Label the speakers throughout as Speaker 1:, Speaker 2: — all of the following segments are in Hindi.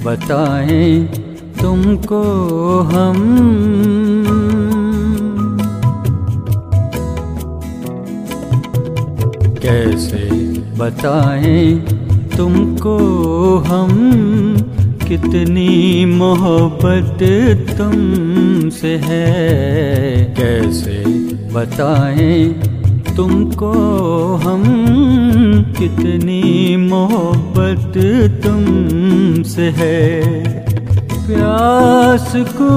Speaker 1: बताएं तुमको हम। कैसे बताएं तुमको हम, कितनी मोहब्बत तुमसे है। कैसे बताएं तुमको हम, कितनी मोहब्बत तुमसे है। प्यास को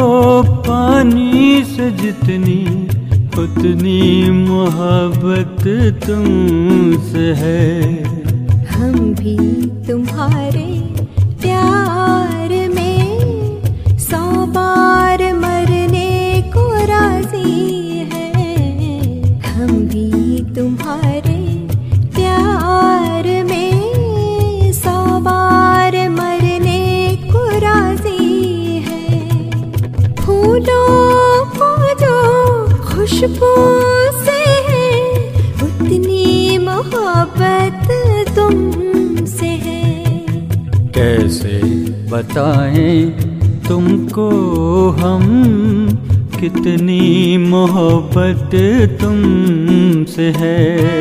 Speaker 1: पानी से जितनी, उतनी मोहब्बत तुमसे है।
Speaker 2: हम भी तुम्हारे प्यार में 100 बार मरने को राजी हैं। हम भी तुम्हारे प्यार में 100 बार मरने को राजी हैं। फूलों को जो खुशबू से है, उतनी मोहब्बत तुमसे है।
Speaker 1: कैसे बताएं तुमको हम, कितनी मोहब्बत तुमसे है।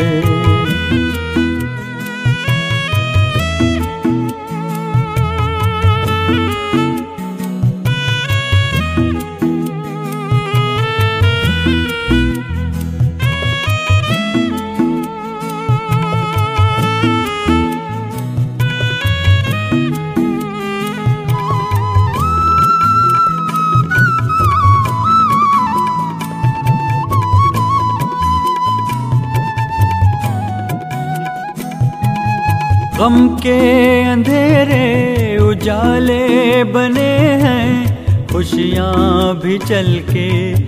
Speaker 1: गम के अंधेरे उजाले बने हैं, खुशियाँ भी चल के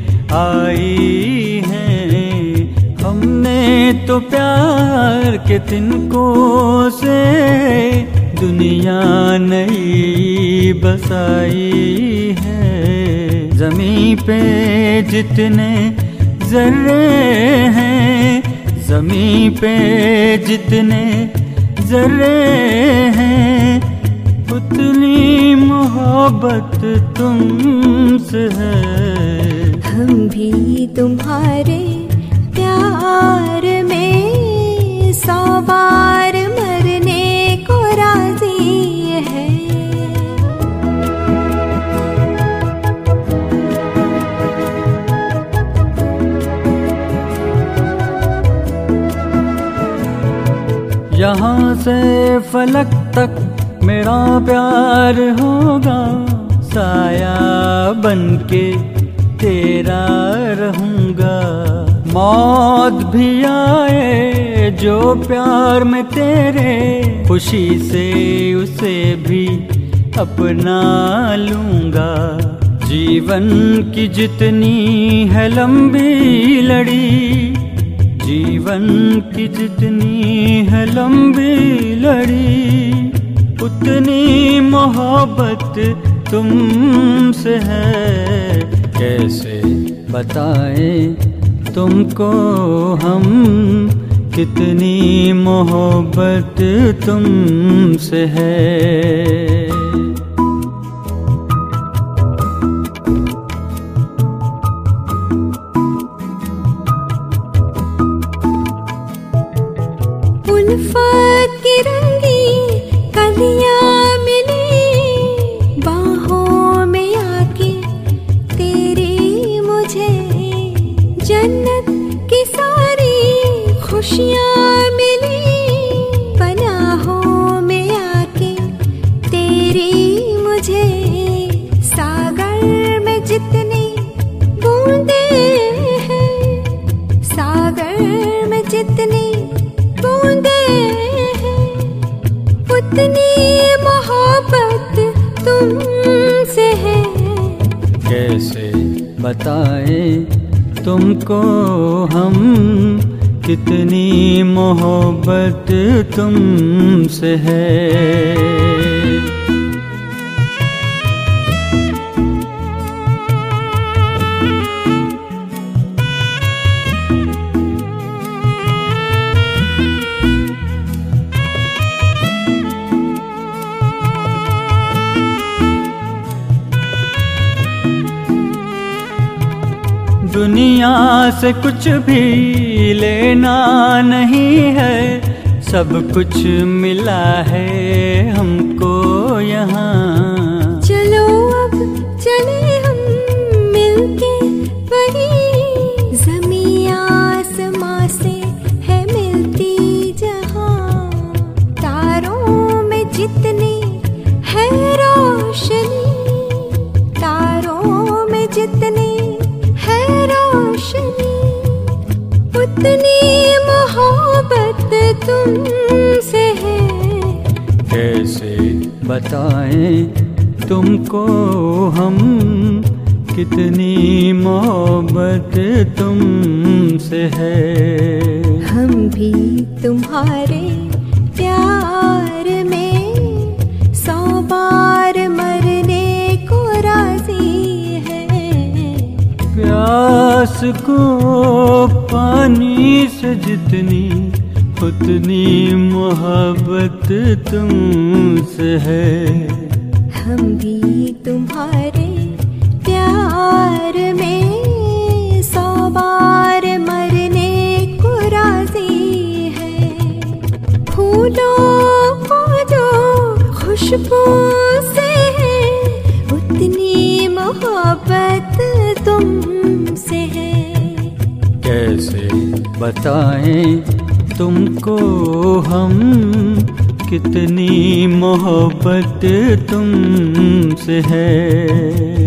Speaker 1: आई हैं। हमने तो प्यार के तिनकों से दुनिया नई बसाई है। ज़मीं पे जितने ज़र्रे हैं, ज़मीं पे जितने ज़र्रे हैं, उतनी मोहब्बत तुमसे है।
Speaker 2: हम भी तुम्हारे प्यार में 100 बार मरने को राजी है।
Speaker 1: यहाँ से फलक तक मेरा प्यार होगा, साया बनके तेरा रहूँगा। मौत भी आए जो प्यार में तेरे, खुशी से उसे भी अपना लूँगा। जीवन की जितनी है लंबी लड़ी, जीवन की जितनी है लंबी लड़ी, उतनी मोहब्बत तुमसे है। कैसे बताएं तुमको हम, कितनी मोहब्बत तुमसे है।
Speaker 2: उल्फत की रंगी कलियां मिली, बाहों में आके तेरी मुझे जन्नत की सारी खुशियां मिली। पनाहों में आके तेरी मुझे सागर में जितनी बूंदे हैं, सागर में जितनी बूंदे हैं, उतनी मोहब्बत तुमसे है।
Speaker 1: कैसे बताएं तुमको हम, कितनी मोहब्बत तुमसे है। दुनिया से कुछ भी लेना नहीं है, सब कुछ मिला है हमको यहाँ।
Speaker 2: चलो अब चले हम मिलके, वही ज़मीं आसमां से है मिलती जहाँ। तारों में जितनी है रोशनी, तारों में जितनी है रोशनी, उतनी मोहब्बत तुमसे है।
Speaker 1: कैसे बताएं तुमको हम, कितनी मोहब्बत तुमसे है।
Speaker 2: हम भी तुम्हारे प्यार में 100 बार मरने को राजी है।
Speaker 1: प्यास को पानी से जितनी, उतनी मोहब्बत तुमसे है।
Speaker 2: हम भी तुम्हारे प्यार में 100 बार मरने को राजी है। फूलों को जो खुशबू से है, उतनी मोहब्बत तुमसे है।
Speaker 1: कैसे बताएं तुमको हम, कितनी मोहब्बत तुमसे है।